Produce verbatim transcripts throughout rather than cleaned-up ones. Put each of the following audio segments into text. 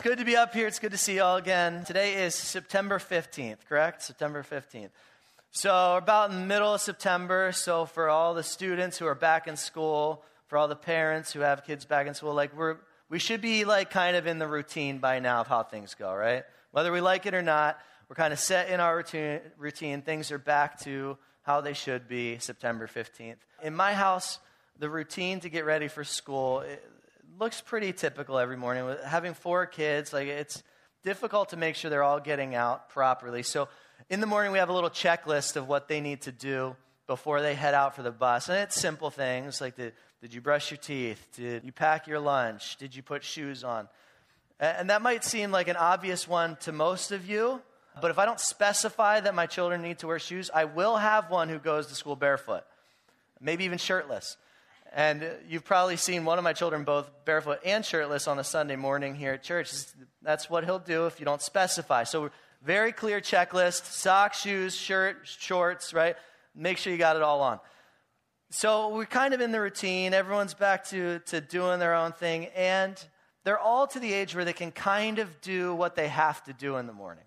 good to be up here. It's good to see you all again. Today is September fifteenth, correct? September fifteenth. So we're about in the middle of September. So for all the students who are back in school, for all the parents who have kids back in school, like we're we should be like kind of in the routine by now of how things go, right? Whether we like it or not, we're kind of set in our routine. routine. Things are back to how they should be September fifteenth. In my house, the routine to get ready for school, it looks pretty typical every morning. With having four kids, like it's difficult to make sure they're all getting out properly. So in the morning, we have a little checklist of what they need to do before they head out for the bus. And it's simple things like, did, did you brush your teeth? Did you pack your lunch? Did you put shoes on? And that might seem like an obvious one to most of you, but if I don't specify that my children need to wear shoes, I will have one who goes to school barefoot, maybe even shirtless. And you've probably seen one of my children both barefoot and shirtless on a Sunday morning here at church. That's what he'll do if you don't specify. So very clear checklist: socks, shoes, shirt, shorts, right? Make sure you got it all on. So we're kind of in the routine. Everyone's back to, to doing their own thing. And they're all to the age where they can kind of do what they have to do in the morning.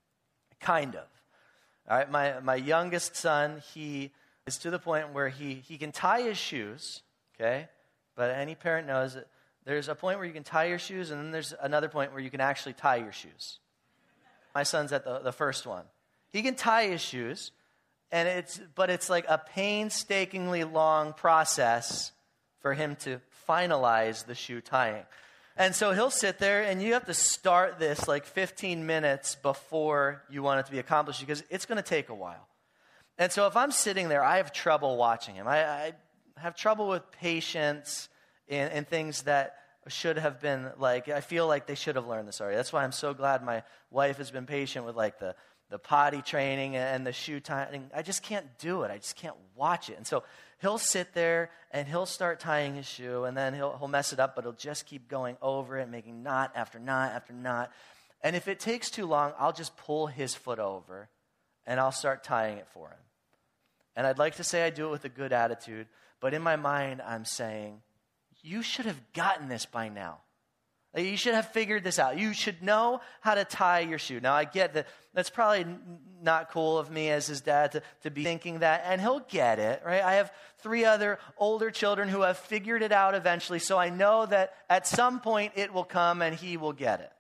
Kind of. All right, my, my youngest son, he is to the point where he, he can tie his shoes. Okay, but any parent knows that there's a point where you can tie your shoes, and then there's another point where you can actually tie your shoes. My son's at the, the first one. He can tie his shoes, and it's but it's like a painstakingly long process for him to finalize the shoe tying. And so he'll sit there, and you have to start this like fifteen minutes before you want it to be accomplished because it's going to take a while. And so if I'm sitting there, I have trouble watching him. I, I have trouble with patience and, and things that should have been like, I feel like they should have learned this already. That's why I'm so glad my wife has been patient with like the, the potty training and the shoe tying. I just can't do it. I just can't watch it. And so he'll sit there and he'll start tying his shoe, and then he'll, he'll mess it up, but he'll just keep going over it, making knot after knot after knot. And if it takes too long, I'll just pull his foot over and I'll start tying it for him. And I'd like to say I do it with a good attitude, but in my mind, I'm saying, you should have gotten this by now. Like, you should have figured this out. You should know how to tie your shoe. Now, I get that that's probably n- not cool of me as his dad to, to be thinking that, and he'll get it, right? I have three other older children who have figured it out eventually, so I know that at some point it will come and he will get it.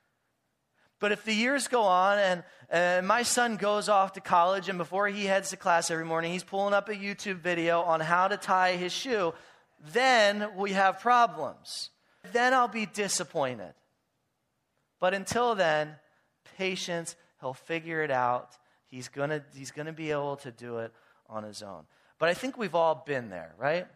But if the years go on and, and my son goes off to college, and before he heads to class every morning, he's pulling up a YouTube video on how to tie his shoe, then we have problems. Then I'll be disappointed. But until then, patience, he'll figure it out. He's gonna, he's gonna be able to do it on his own. But I think we've all been there, right?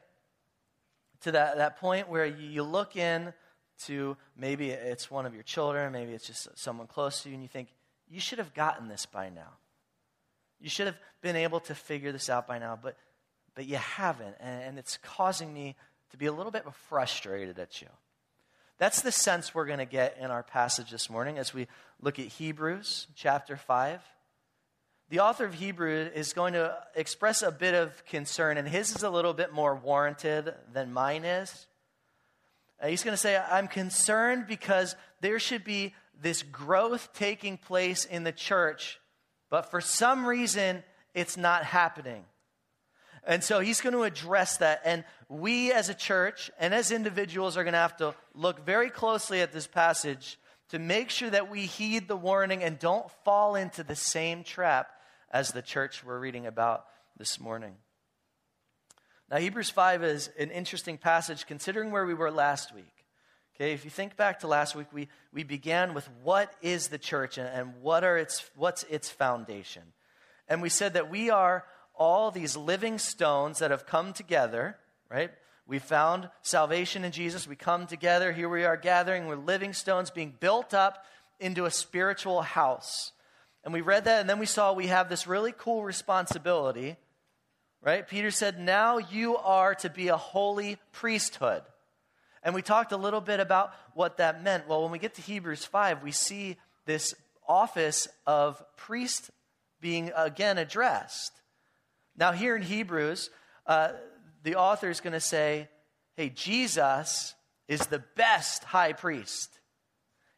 To that, that point where you look in to maybe it's one of your children, maybe it's just someone close to you, and you think, you should have gotten this by now. You should have been able to figure this out by now, but but you haven't, and, and it's causing me to be a little bit frustrated at you. That's the sense we're going to get in our passage this morning as we look at Hebrews chapter five. The author of Hebrews is going to express a bit of concern, and his is a little bit more warranted than mine is. Uh, he's going to say, I'm concerned because there should be this growth taking place in the church, but for some reason, it's not happening. And so he's going to address that. And we as a church and as individuals are going to have to look very closely at this passage to make sure that we heed the warning and don't fall into the same trap as the church we're reading about this morning. Now, Hebrews five is an interesting passage considering where we were last week. Okay, if you think back to last week, we, we began with what is the church and, and what are its what's its foundation. And we said that we are all these living stones that have come together, right? We found salvation in Jesus. We come together. Here we are gathering. We're living stones being built up into a spiritual house. And we read that, and then we saw we have this really cool responsibility, right? Peter said, now you are to be a holy priesthood. And we talked a little bit about what that meant. Well, when we get to Hebrews five, we see this office of priest being again addressed. Now here in Hebrews, uh, the author is going to say, hey, Jesus is the best high priest.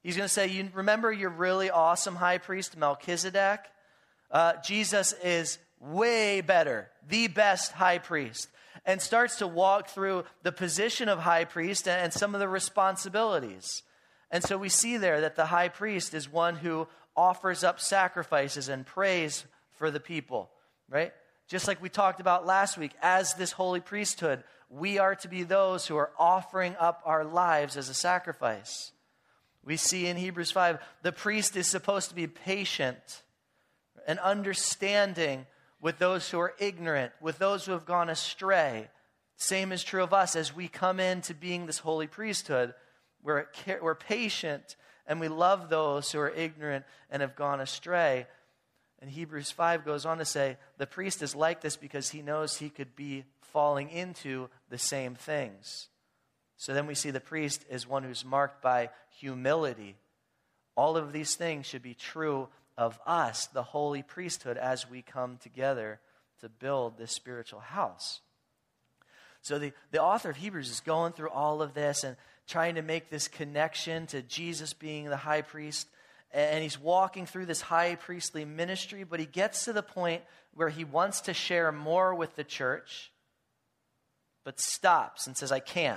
He's going to say, you remember your really awesome high priest Melchizedek? Uh, Jesus is way better, the best high priest, and starts to walk through the position of high priest and some of the responsibilities. And so we see there that the high priest is one who offers up sacrifices and prays for the people, right? Just like we talked about last week, as this holy priesthood, we are to be those who are offering up our lives as a sacrifice. We see in Hebrews five, the priest is supposed to be patient and understanding with those who are ignorant, with those who have gone astray. Same is true of us as we come into being this holy priesthood. We're, we're patient and we love those who are ignorant and have gone astray. And Hebrews five goes on to say, the priest is like this because he knows he could be falling into the same things. So then we see the priest is one who's marked by humility. All of these things should be true of us, the holy priesthood, as we come together to build this spiritual house. So the, the author of Hebrews is going through all of this and trying to make this connection to Jesus being the high priest. And he's walking through this high priestly ministry, but he gets to the point where he wants to share more with the church, but stops and says, I can't.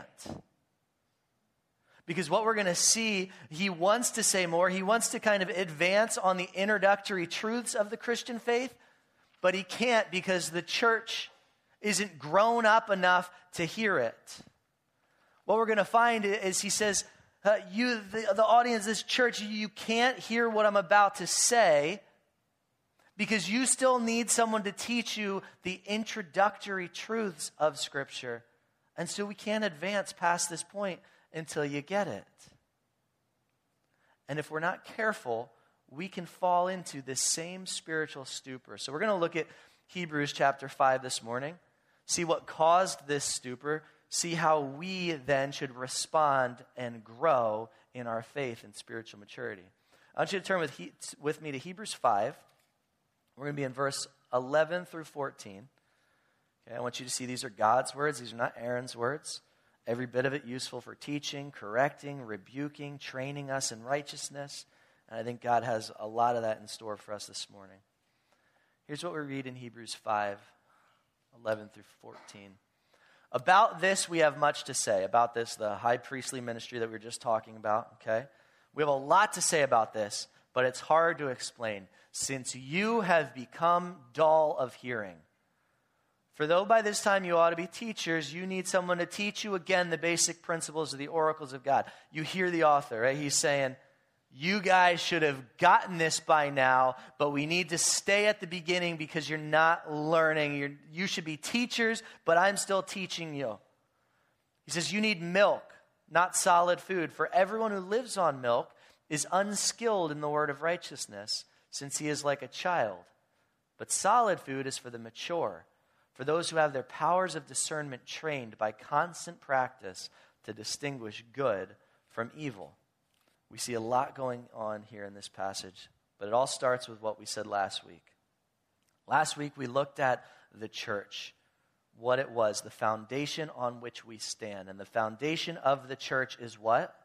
Because what we're going to see, he wants to say more. He wants to kind of advance on the introductory truths of the Christian faith, but he can't because the church isn't grown up enough to hear it. What we're going to find is he says, uh, you, the, the audience, this church, you can't hear what I'm about to say because you still need someone to teach you the introductory truths of Scripture. And so we can't advance past this point until you get it. And if we're not careful, we can fall into this same spiritual stupor. So we're going to look at Hebrews chapter five this morning, see what caused this stupor, see how we then should respond and grow in our faith and spiritual maturity. I want you to turn with, he, with me to Hebrews five. We're going to be in verse eleven through fourteen. Okay, I want you to see these are God's words. These are not Aaron's words. Every bit of it useful for teaching, correcting, rebuking, training us in righteousness. And I think God has a lot of that in store for us this morning. Here's what we read in Hebrews five, eleven through fourteen. About this we have much to say. About this, the high priestly ministry that we were just talking about, okay? We have a lot to say about this, but it's hard to explain. Since you have become dull of hearing. For though by this time you ought to be teachers, you need someone to teach you again the basic principles of the oracles of God. You hear the author, right? He's saying, you guys should have gotten this by now, but we need to stay at the beginning because you're not learning. You're, you should be teachers, but I'm still teaching you. He says, you need milk, not solid food. For everyone who lives on milk is unskilled in the word of righteousness, since he is like a child. But solid food is for the mature, for those who have their powers of discernment trained by constant practice to distinguish good from evil. We see a lot going on here in this passage, but it all starts with what we said last week. Last week we looked at the church, what it was, the foundation on which we stand. And the foundation of the church is what?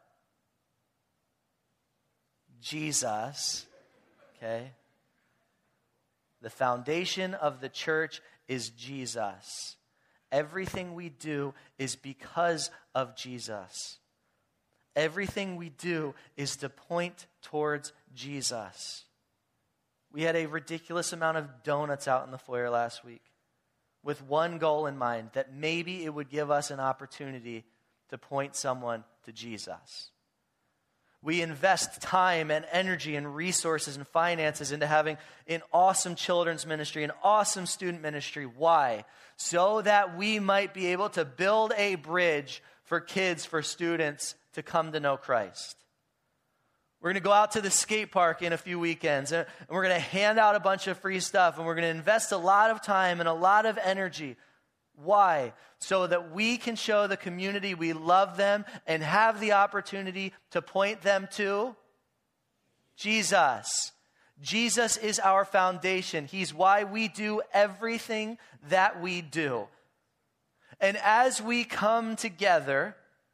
Jesus. Okay? The foundation of the church is Jesus. Everything we do is because of Jesus. Everything we do is to point towards Jesus. We had a ridiculous amount of donuts out in the foyer last week with one goal in mind, that maybe it would give us an opportunity to point someone to Jesus. We invest time and energy and resources and finances into having an awesome children's ministry, an awesome student ministry. Why? So that we might be able to build a bridge for kids, for students to come to know Christ. We're going to go out to the skate park in a few weekends, and we're going to hand out a bunch of free stuff, and we're going to invest a lot of time and a lot of energy. Why? So that we can show the community we love them and have the opportunity to point them to Jesus. Jesus is our foundation. He's why we do everything that we do. And as we come together,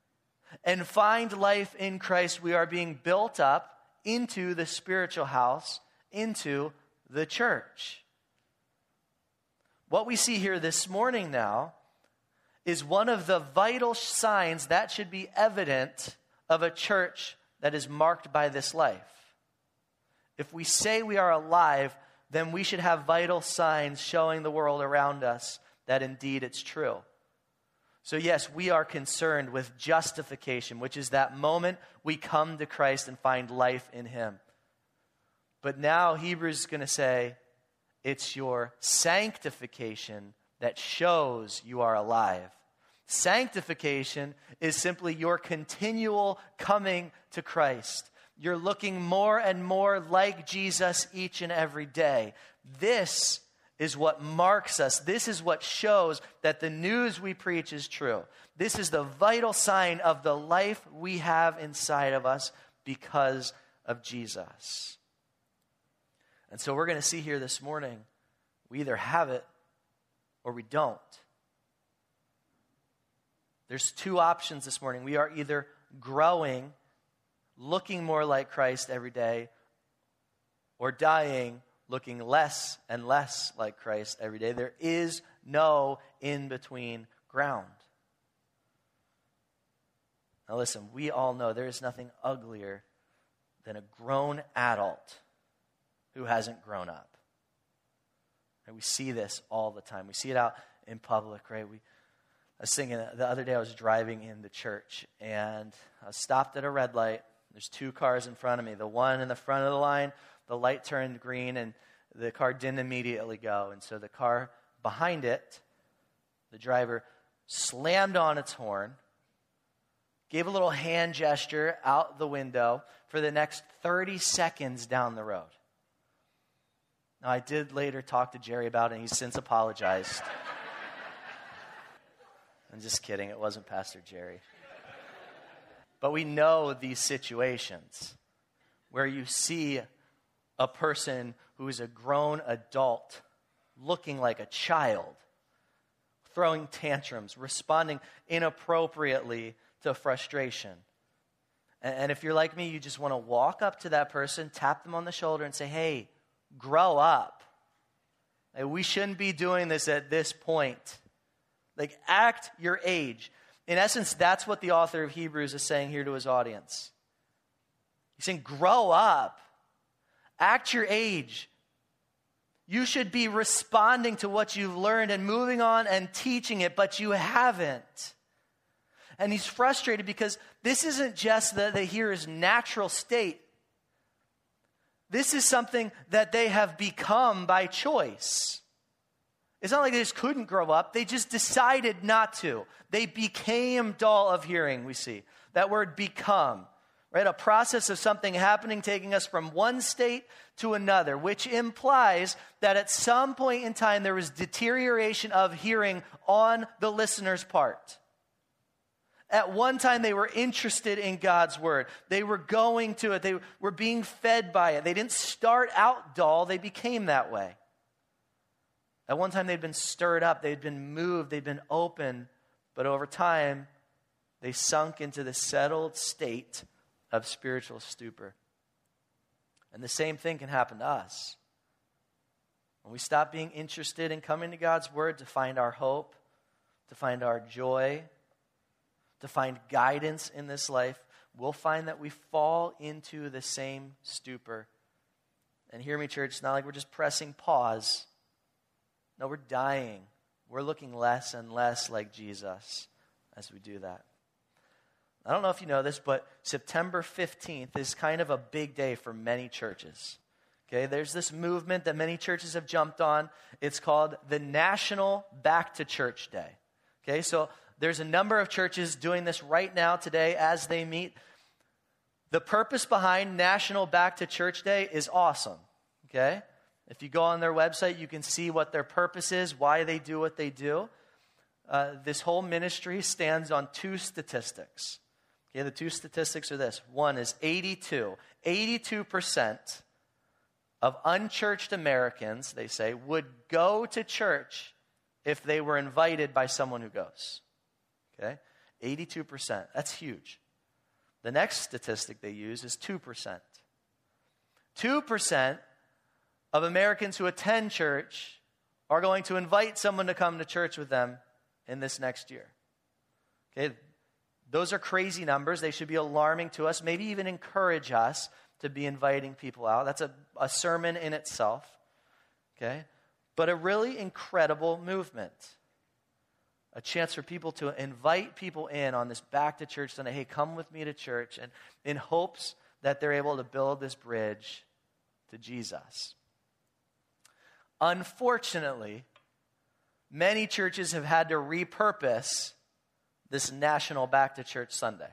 and find life in Christ, we are being built up into the spiritual house, into the church. What we see here this morning now is one of the vital signs that should be evident of a church that is marked by this life. If we say we are alive, then we should have vital signs showing the world around us that indeed it's true. So yes, we are concerned with justification, which is that moment we come to Christ and find life in him. But now Hebrews is going to say, it's your sanctification that shows you are alive. Sanctification is simply your continual coming to Christ. You're looking more and more like Jesus each and every day. This is what marks us. This is what shows that the news we preach is true. This is the vital sign of the life we have inside of us because of Jesus. And so we're going to see here this morning, we either have it or we don't. There's two options this morning. We are either growing, looking more like Christ every day, or dying, looking less and less like Christ every day. There is no in-between ground. Now listen, we all know there is nothing uglier than a grown adult who hasn't grown up. And we see this all the time. We see it out in public, right? We, I was thinking the other day I was driving in the church and I was stopped at a red light. There's two cars in front of me. The one in the front of the line, the light turned green and the car didn't immediately go. And so the car behind it, the driver slammed on its horn, gave a little hand gesture out the window for the next thirty seconds down the road. Now, I did later talk to Jerry about it, and he's since apologized. I'm just kidding. It wasn't Pastor Jerry. But we know these situations where you see a person who is a grown adult looking like a child, throwing tantrums, responding inappropriately to frustration. And if you're like me, you just want to walk up to that person, tap them on the shoulder and say, hey, grow up. Like, we shouldn't be doing this at this point. Like, act your age. In essence, that's what the author of Hebrews is saying here to his audience. He's saying, grow up. Act your age. You should be responding to what you've learned and moving on and teaching it, but you haven't. And he's frustrated because this isn't just the, the hearer's natural state. This is something that they have become by choice. It's not like they just couldn't grow up. They just decided not to. They became dull of hearing, we see. That word become, right? A process of something happening, taking us from one state to another, which implies that at some point in time there was deterioration of hearing on the listener's part. At one time, they were interested in God's word. They were going to it. They were being fed by it. They didn't start out dull. They became that way. At one time, they'd been stirred up. They'd been moved. They'd been open. But over time, they sunk into the settled state of spiritual stupor. And the same thing can happen to us. When we stop being interested in coming to God's word to find our hope, to find our joy, to find guidance in this life, we'll find that we fall into the same stupor. And hear me, church, it's not like we're just pressing pause. No, we're dying. We're looking less and less like Jesus as we do that. I don't know if you know this, but September fifteenth is kind of a big day for many churches. Okay, there's this movement that many churches have jumped on. It's called the National Back to Church Day. Okay, so there's a number of churches doing this right now today as they meet. The purpose behind National Back to Church Day is awesome, okay? If you go on their website, you can see what their purpose is, why they do what they do. Uh, this whole ministry stands on two statistics. Okay, the two statistics are this. One is eighty-two. eighty-two percent of unchurched Americans, they say, would go to church if they were invited by someone who goes. Okay? eighty-two percent. That's huge. The next statistic they use is two percent. two percent of Americans who attend church are going to invite someone to come to church with them in this next year. Okay, those are crazy numbers. They should be alarming to us, maybe even encourage us to be inviting people out. That's a, a sermon in itself. Okay, but a really incredible movement. A chance for people to invite people in on this back to church Sunday. Hey, come with me to church, and in hopes that they're able to build this bridge to Jesus. Unfortunately, many churches have had to repurpose this National Back to Church Sunday.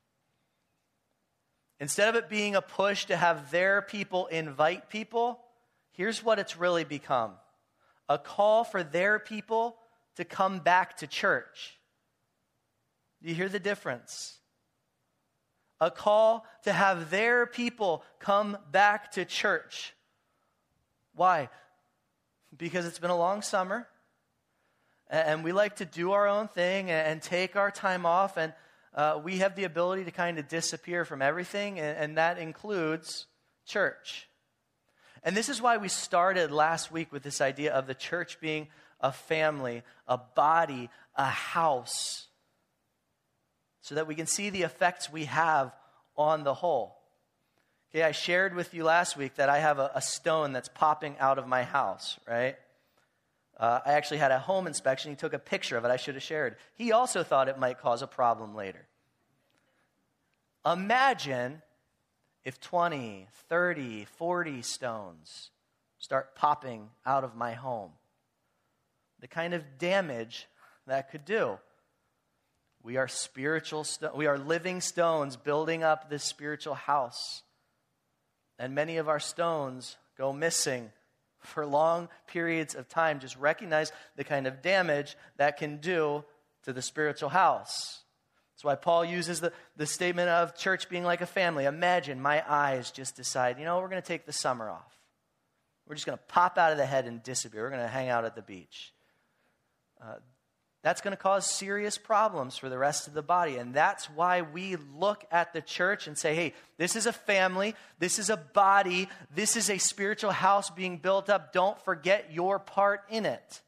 Instead of it being a push to have their people invite people, here's what it's really become. A call for their people to come back to church. Do you hear the difference? A call to have their people come back to church. Why? Because it's been a long summer, and we like to do our own thing and take our time off, and uh, we have the ability to kind of disappear from everything, and, and that includes church. And this is why we started last week with this idea of the church being a family, a body, a house, so that we can see the effects we have on the whole. Okay, I shared with you last week that I have a, a stone that's popping out of my house, right? Uh, I actually had a home inspection. He took a picture of it. I should have shared. He also thought it might cause a problem later. Imagine if twenty, thirty, forty stones start popping out of my home. The kind of damage that could do. We are spiritual, sto- we are living stones building up this spiritual house. And many of our stones go missing for long periods of time. Just recognize the kind of damage that can do to the spiritual house. That's why Paul uses the, the statement of church being like a family. Imagine my eyes just decide, you know, we're going to take the summer off. We're just going to pop out of the head and disappear. We're going to hang out at the beach. Uh, that's going to cause serious problems for the rest of the body. And that's why we look at the church and say, hey, this is a family. This is a body. This is a spiritual house being built up. Don't forget your part in it.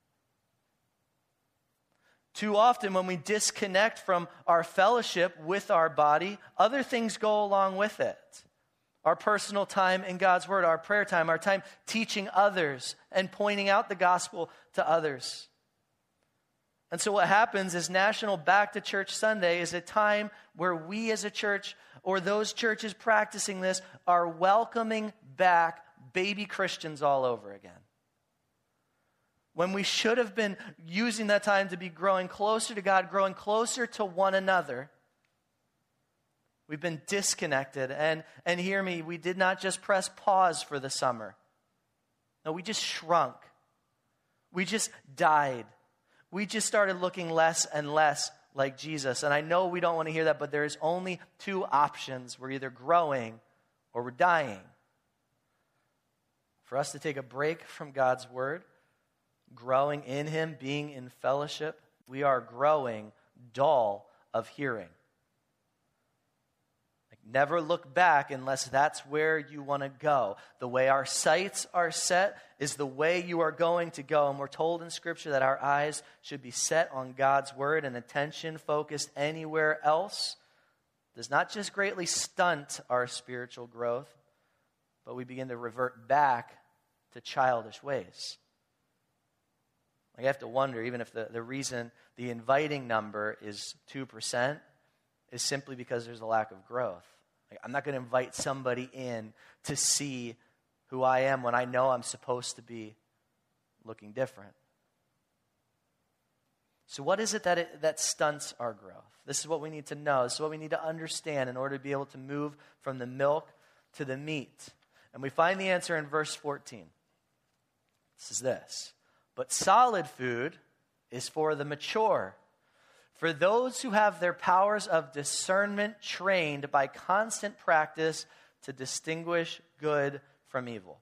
Too often when we disconnect from our fellowship with our body, other things go along with it. Our personal time in God's Word, our prayer time, our time teaching others and pointing out the gospel to others. And so what happens is National Back to Church Sunday is a time where we as a church, or those churches practicing this, are welcoming back baby Christians all over again. When we should have been using that time to be growing closer to God, growing closer to one another, we've been disconnected. And, and hear me, we did not just press pause for the summer. No, we just shrunk. We just died. We just started looking less and less like Jesus. And I know we don't want to hear that, but there's only two options. We're either growing or we're dying. For us to take a break from God's Word, growing in Him, being in fellowship, we are growing dull of hearing. Like, never look back unless that's where you want to go. The way our sights are set is the way you are going to go. And we're told in Scripture that our eyes should be set on God's Word, and attention focused anywhere else does not just greatly stunt our spiritual growth, but we begin to revert back to childish ways. Like, I have to wonder, even if the, the reason the inviting number is two percent is simply because there's a lack of growth. Like, I'm not going to invite somebody in to see who I am when I know I'm supposed to be looking different. So what is it that it, that stunts our growth? This is what we need to know. This is what we need to understand in order to be able to move from the milk to the meat. And we find the answer in verse fourteen. This is this. But solid food is for the mature, for those who have their powers of discernment trained by constant practice to distinguish good from evil.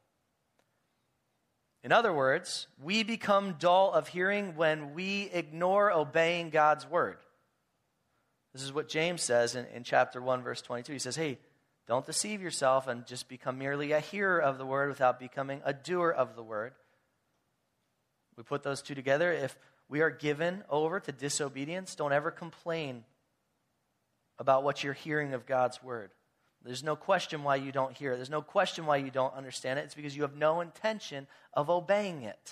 In other words, we become dull of hearing when we ignore obeying God's Word. This is what James says in, in chapter one, verse twenty-two. He says, hey, don't deceive yourself and just become merely a hearer of the word without becoming a doer of the word. We put those two together. If we are given over to disobedience, don't ever complain about what you're hearing of God's word. There's no question why you don't hear it. There's no question why you don't understand it. It's because you have no intention of obeying it.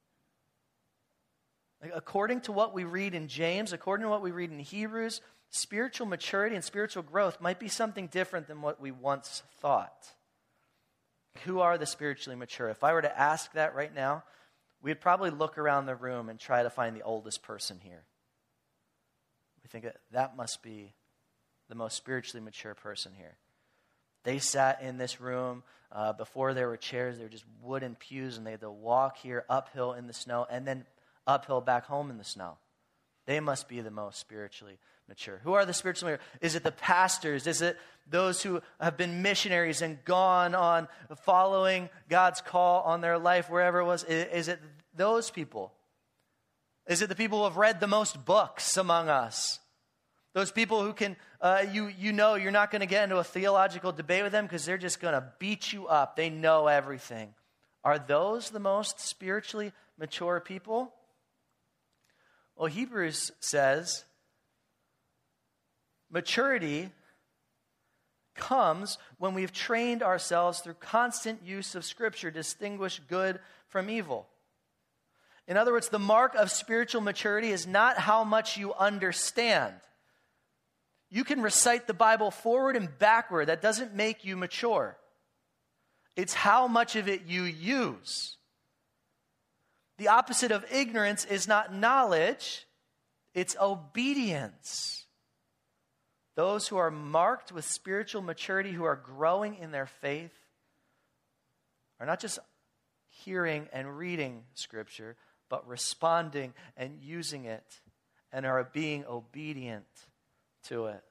According to what we read in James, according to what we read in Hebrews, spiritual maturity and spiritual growth might be something different than what we once thought. Who are the spiritually mature? If I were to ask that right now, we'd probably look around the room and try to find the oldest person here. We think that, that must be the most spiritually mature person here. They sat in this room uh, before there were chairs. They were just wooden pews, and they had to walk here uphill in the snow and then uphill back home in the snow. They must be the most spiritually mature. Who are the spiritually mature? Is it the pastors? Is it those who have been missionaries and gone on following God's call on their life, wherever it was? Is it those people? Is it the people who have read the most books among us? Those people who can, uh, you you know you're not going to get into a theological debate with them because they're just going to beat you up. They know everything. Are those the most spiritually mature people? Well, Hebrews says maturity comes when we've trained ourselves through constant use of Scripture to distinguish good from evil. In other words, the mark of spiritual maturity is not how much you understand. You can recite the Bible forward and backward. That doesn't make you mature. It's how much of it you use. The opposite of ignorance is not knowledge, it's obedience. Those who are marked with spiritual maturity, who are growing in their faith, are not just hearing and reading Scripture, but responding and using it, and are being obedient to it.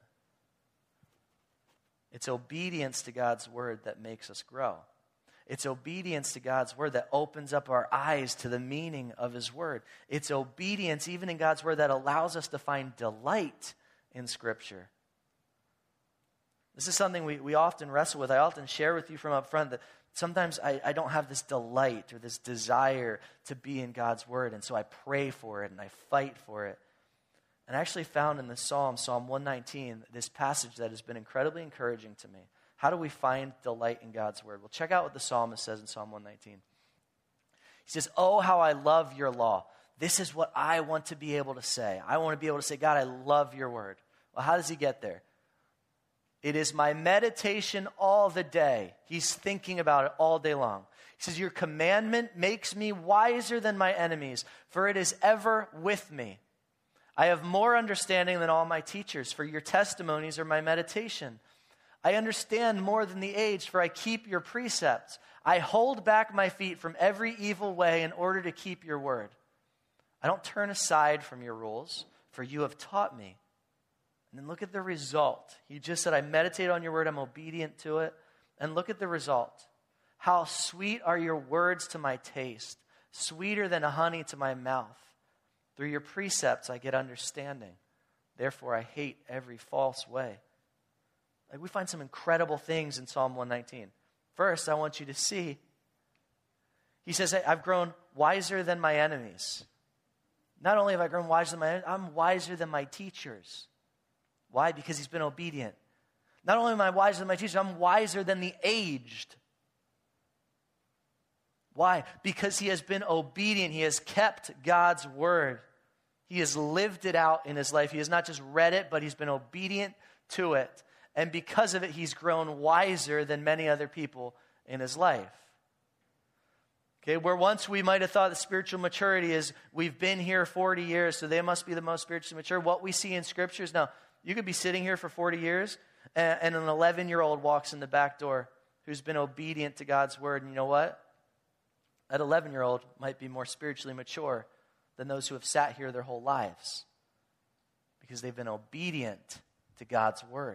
It's obedience to God's word that makes us grow. It's obedience to God's word that opens up our eyes to the meaning of his word. It's obedience, even in God's word, that allows us to find delight in Scripture. This is something we, we often wrestle with. I often share with you from up front that sometimes I, I don't have this delight or this desire to be in God's word, and so I pray for it and I fight for it. And I actually found in the Psalm, Psalm one nineteen, this passage that has been incredibly encouraging to me. How do we find delight in God's word? Well, check out what the psalmist says in Psalm one nineteen. He says, "Oh, how I love your law." This is what I want to be able to say. I want to be able to say, God, I love your word. Well, how does he get there? It is my meditation all the day. He's thinking about it all day long. He says, your commandment makes me wiser than my enemies, for it is ever with me. I have more understanding than all my teachers, for your testimonies are my meditation. I understand more than the aged, for I keep your precepts. I hold back my feet from every evil way in order to keep your word. I don't turn aside from your rules, for you have taught me. And then look at the result. He just said, I meditate on your word, I'm obedient to it. And look at the result. How sweet are your words to my taste, sweeter than honey to my mouth. Through your precepts I get understanding. Therefore I hate every false way. Like, we find some incredible things in Psalm one nineteen. First, I want you to see, he says, I've grown wiser than my enemies. Not only have I grown wiser than my enemies, I'm wiser than my teachers. Why? Because he's been obedient. Not only am I wiser than my teachers, I'm wiser than the aged. Why? Because he has been obedient. He has kept God's word. He has lived it out in his life. He has not just read it, but he's been obedient to it. And because of it, he's grown wiser than many other people in his life. Okay, where once we might have thought that spiritual maturity is, we've been here forty years, so they must be the most spiritually mature. What we see in Scripture is, now, you could be sitting here for forty years, and, and an eleven-year-old walks in the back door who's been obedient to God's word. And you know what? That eleven-year-old might be more spiritually mature than those who have sat here their whole lives, because they've been obedient to God's word.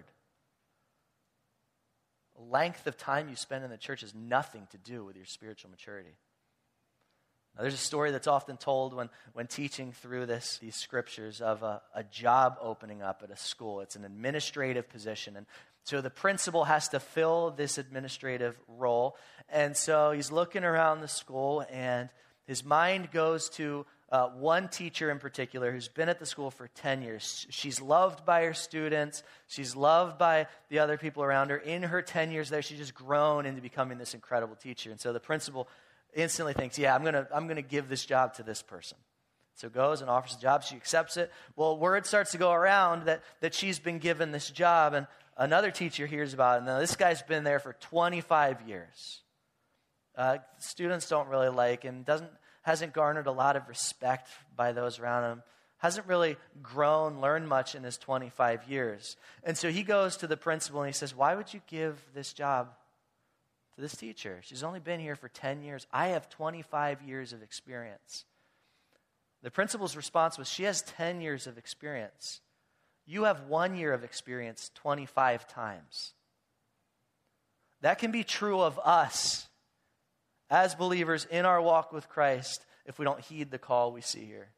The length of time you spend in the church has nothing to do with your spiritual maturity. Now, there's a story that's often told when, when teaching through this, these scriptures of a, a job opening up at a school. It's an administrative position. And so the principal has to fill this administrative role. And so he's looking around the school, and his mind goes to uh, one teacher in particular who's been at the school for ten years. She's loved by her students. She's loved by the other people around her. In her ten years there, she's just grown into becoming this incredible teacher. And so the principal instantly thinks, yeah, I'm going to I'm gonna give this job to this person. So goes and offers the job. She accepts it. Well, word starts to go around that, that she's been given this job, and another teacher hears about it. Now, this guy's been there for twenty-five years. Uh, students don't really like him. Doesn't hasn't garnered a lot of respect by those around him. Hasn't really grown, learned much in his twenty-five years. And so he goes to the principal and he says, why would you give this job to this teacher? She's only been here for ten years. I have twenty-five years of experience. The principal's response was, she has ten years of experience. You have one year of experience twenty-five times. That can be true of us as believers in our walk with Christ if we don't heed the call we see here.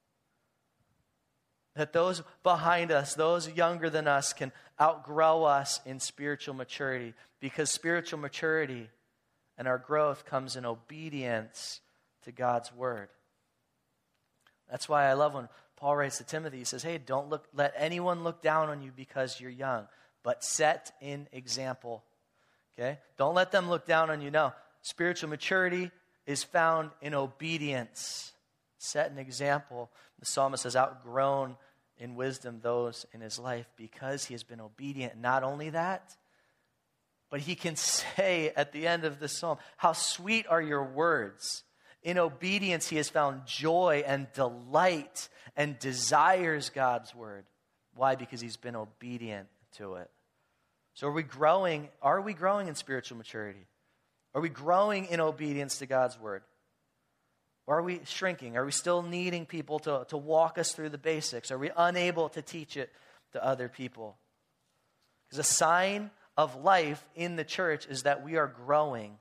That those behind us, those younger than us, can outgrow us in spiritual maturity, because spiritual maturity and our growth comes in obedience to God's word. That's why I love when Paul writes to Timothy. He says, hey, don't look, let anyone look down on you because you're young, but set an example. Okay? Don't let them look down on you. No. Spiritual maturity is found in obedience. Set an example. The psalmist has outgrown in wisdom those in his life because he has been obedient. Not only that, but he can say at the end of the psalm, how sweet are your words. In obedience, he has found joy and delight and desires God's word. Why? Because he's been obedient to it. So are we growing? Are we growing in spiritual maturity? Are we growing in obedience to God's word? Or are we shrinking? Are we still needing people to, to walk us through the basics? Are we unable to teach it to other people? Because a sign of life in the church is that we are growing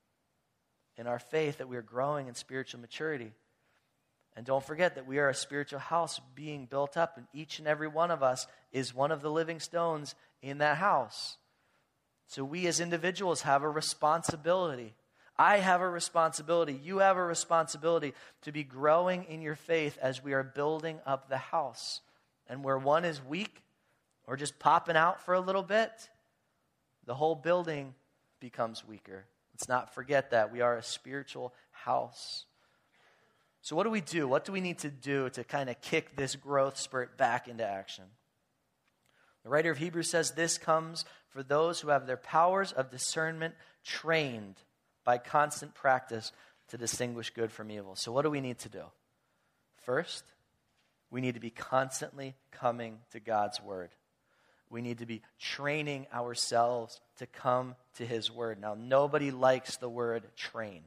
in our faith, that we are growing in spiritual maturity. And don't forget that we are a spiritual house being built up, and each and every one of us is one of the living stones in that house. So we as individuals have a responsibility. I have a responsibility. You have a responsibility to be growing in your faith as we are building up the house. And where one is weak or just popping out for a little bit, the whole building becomes weaker. Let's not forget that. We are a spiritual house. So what do we do? What do we need to do to kind of kick this growth spurt back into action? The writer of Hebrews says this comes for those who have their powers of discernment trained by constant practice to distinguish good from evil. So what do we need to do? First, we need to be constantly coming to God's word. We need to be training ourselves to come to his word. Now, nobody likes the word train.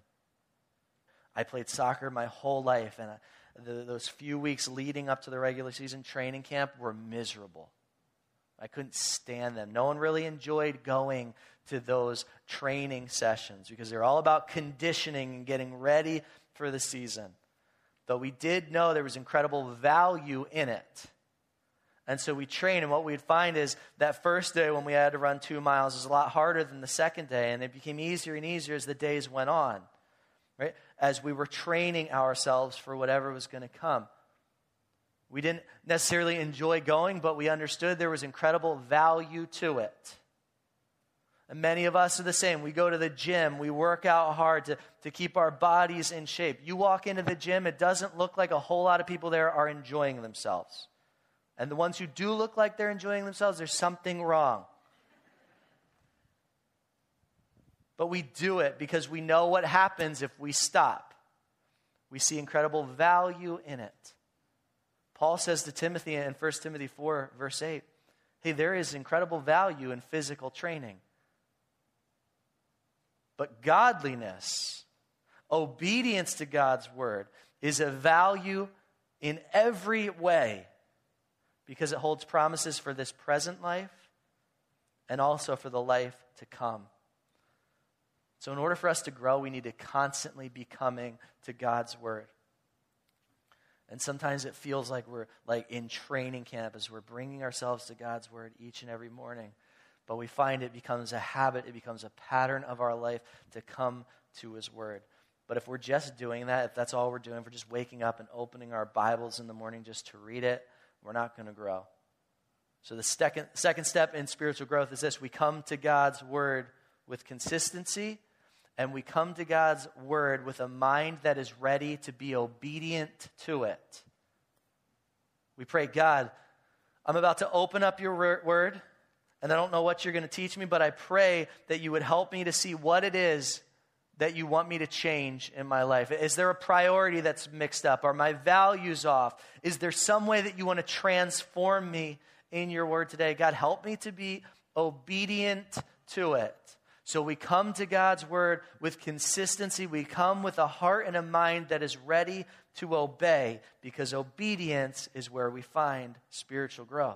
I played soccer my whole life, and I, the, those few weeks leading up to the regular season training camp were miserable. I couldn't stand them. No one really enjoyed going to those training sessions because they're all about conditioning and getting ready for the season. Though we did know there was incredible value in it. And so we trained, and what we'd find is that first day when we had to run two miles was a lot harder than the second day, and it became easier and easier as the days went on, right? As we were training ourselves for whatever was going to come. We didn't necessarily enjoy going, but we understood there was incredible value to it. And many of us are the same. We go to the gym. We work out hard to, to keep our bodies in shape. You walk into the gym, it doesn't look like a whole lot of people there are enjoying themselves. And the ones who do look like they're enjoying themselves, there's something wrong. But we do it because we know what happens if we stop. We see incredible value in it. Paul says to Timothy in First Timothy four, verse eight, hey, there is incredible value in physical training. But godliness, obedience to God's word, is a value in every way because it holds promises for this present life and also for the life to come. So in order for us to grow, we need to constantly be coming to God's word. And sometimes it feels like we're like in training camp as we're bringing ourselves to God's word each and every morning. But we find it becomes a habit, it becomes a pattern of our life to come to his word. But if we're just doing that, if that's all we're doing, if we're just waking up and opening our Bibles in the morning just to read it, we're not going to grow. So the second, second step in spiritual growth is this. We come to God's word with consistency, and we come to God's word with a mind that is ready to be obedient to it. We pray, God, I'm about to open up your word, and I don't know what you're going to teach me, but I pray that you would help me to see what it is that you want me to change in my life. Is there a priority that's mixed up? Are my values off? Is there some way that you want to transform me in your word today? God, help me to be obedient to it. So we come to God's word with consistency. We come with a heart and a mind that is ready to obey, because obedience is where we find spiritual growth.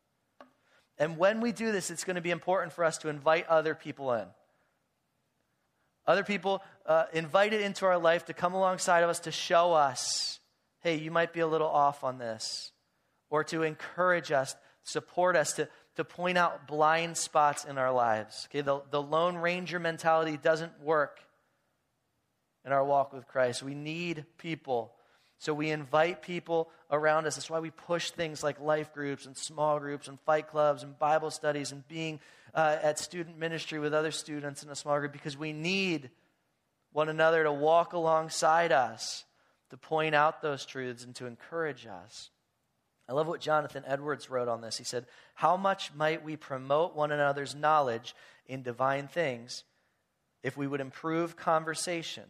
And when we do this, it's going to be important for us to invite other people in. Other people uh, invited into our life to come alongside of us to show us, hey, you might be a little off on this. Or to encourage us, support us, to, to point out blind spots in our lives. Okay, the, the Lone Ranger mentality doesn't work in our walk with Christ. We need people. So we invite people around us. That's why we push things like life groups and small groups and fight clubs and Bible studies and being uh, at student ministry with other students in a small group, because we need one another to walk alongside us, to point out those truths and to encourage us. I love what Jonathan Edwards wrote on this. He said, how much might we promote one another's knowledge in divine things if we would improve conversation?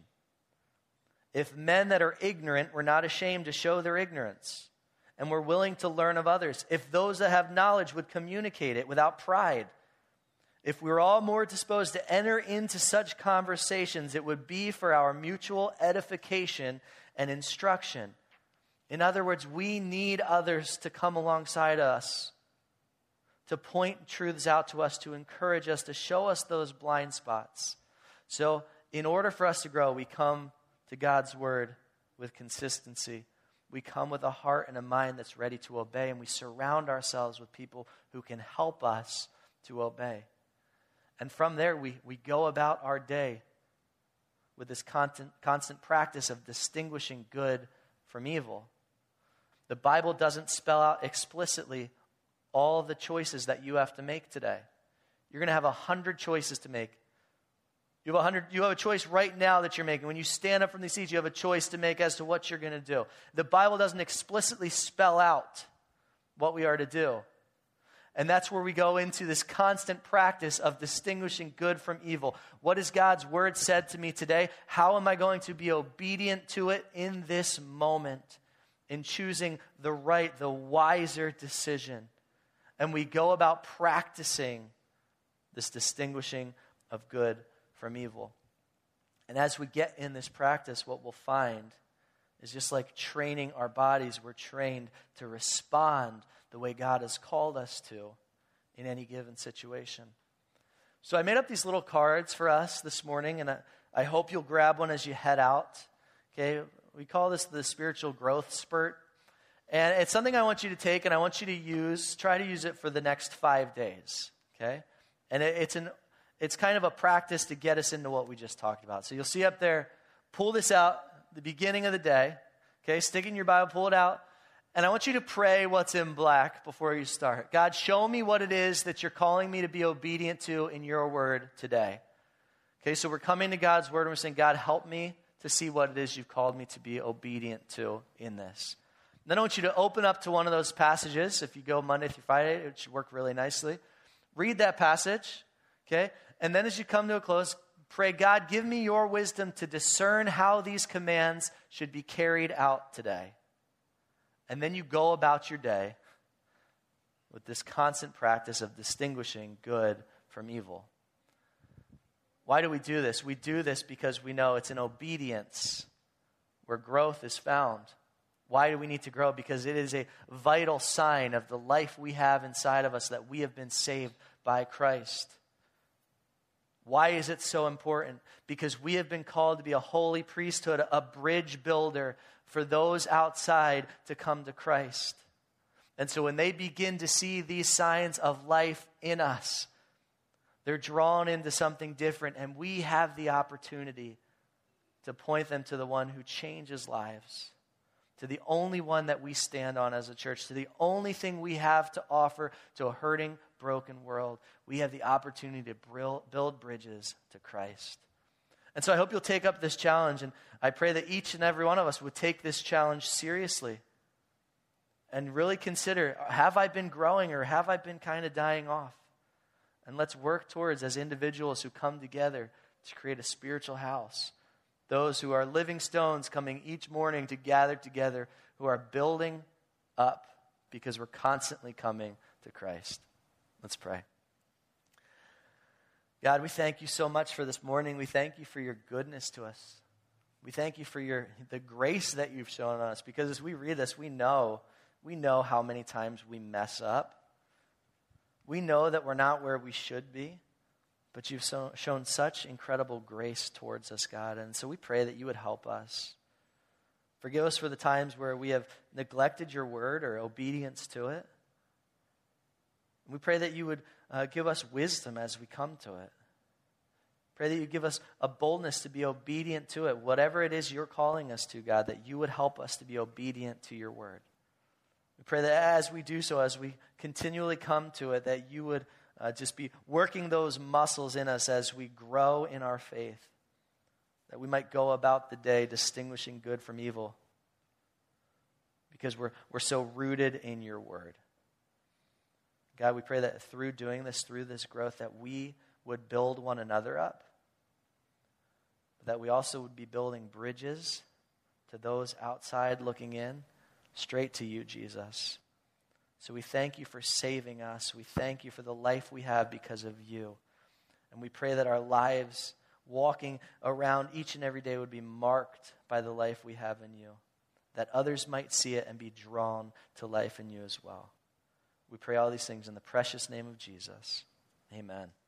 If men that are ignorant were not ashamed to show their ignorance and were willing to learn of others, if those that have knowledge would communicate it without pride, if we were all more disposed to enter into such conversations, it would be for our mutual edification and instruction. In other words, we need others to come alongside us, to point truths out to us, to encourage us, to show us those blind spots. So in order for us to grow, we come to God's word with consistency. We come with a heart and a mind that's ready to obey, and we surround ourselves with people who can help us to obey. And from there, we, we go about our day with this constant, constant practice of distinguishing good from evil. The Bible doesn't spell out explicitly all of the choices that you have to make today. You're going to have a hundred choices to make. You have a hundred. You have a choice right now that you're making. When you stand up from these seats, you have a choice to make as to what you're going to do. The Bible doesn't explicitly spell out what we are to do. And that's where we go into this constant practice of distinguishing good from evil. What has God's word said to me today? How am I going to be obedient to it in this moment, in choosing the right, the wiser decision? And we go about practicing this distinguishing of good from evil. And as we get in this practice, what we'll find is just like training our bodies, we're trained to respond the way God has called us to in any given situation. So I made up these little cards for us this morning, and I, I hope you'll grab one as you head out. Okay, we call this the spiritual growth spurt. And it's something I want you to take, and I want you to use, try to use it for the next five days. Okay? And it, it's an It's kind of a practice to get us into what we just talked about. So you'll see up there, pull this out, the beginning of the day. Okay, stick it in your Bible, pull it out. And I want you to pray what's in black before you start. God, show me what it is that you're calling me to be obedient to in your word today. Okay, so we're coming to God's word and we're saying, God, help me to see what it is you've called me to be obedient to in this. And then I want you to open up to one of those passages. If you go Monday through Friday, it should work really nicely. Read that passage. Okay? And then as you come to a close, pray, God, give me your wisdom to discern how these commands should be carried out today. And then you go about your day with this constant practice of distinguishing good from evil. Why do we do this? We do this because we know it's in obedience where growth is found. Why do we need to grow? Because it is a vital sign of the life we have inside of us that we have been saved by Christ. Why is it so important? Because we have been called to be a holy priesthood, a bridge builder for those outside to come to Christ. And so when they begin to see these signs of life in us, they're drawn into something different, and we have the opportunity to point them to the one who changes lives, to the only one that we stand on as a church, to the only thing we have to offer to a hurting, broken world. We have the opportunity to build bridges to Christ. And so I hope you'll take up this challenge, and I pray that each and every one of us would take this challenge seriously and really consider, have I been growing or have I been kind of dying off? And let's work towards, as individuals who come together, to create a spiritual house. Those who are living stones coming each morning to gather together, who are building up because we're constantly coming to Christ. Let's pray. God, we thank you so much for this morning. We thank you for your goodness to us. We thank you for your the grace that you've shown us, because as we read this, we know, we know how many times we mess up. We know that we're not where we should be, but you've so, shown such incredible grace towards us, God. And so we pray that you would help us. Forgive us for the times where we have neglected your word or obedience to it. We pray that you would uh, give us wisdom as we come to it. Pray that you give us a boldness to be obedient to it. Whatever it is you're calling us to, God, that you would help us to be obedient to your word. We pray that as we do so, as we continually come to it, that you would uh, just be working those muscles in us as we grow in our faith, that we might go about the day distinguishing good from evil, because we're, we're so rooted in your word. God, we pray that through doing this, through this growth, that we would build one another up, but that we also would be building bridges to those outside looking in, straight to you, Jesus. So we thank you for saving us. We thank you for the life we have because of you. And we pray that our lives walking around each and every day would be marked by the life we have in you, that others might see it and be drawn to life in you as well. We pray all these things in the precious name of Jesus. Amen.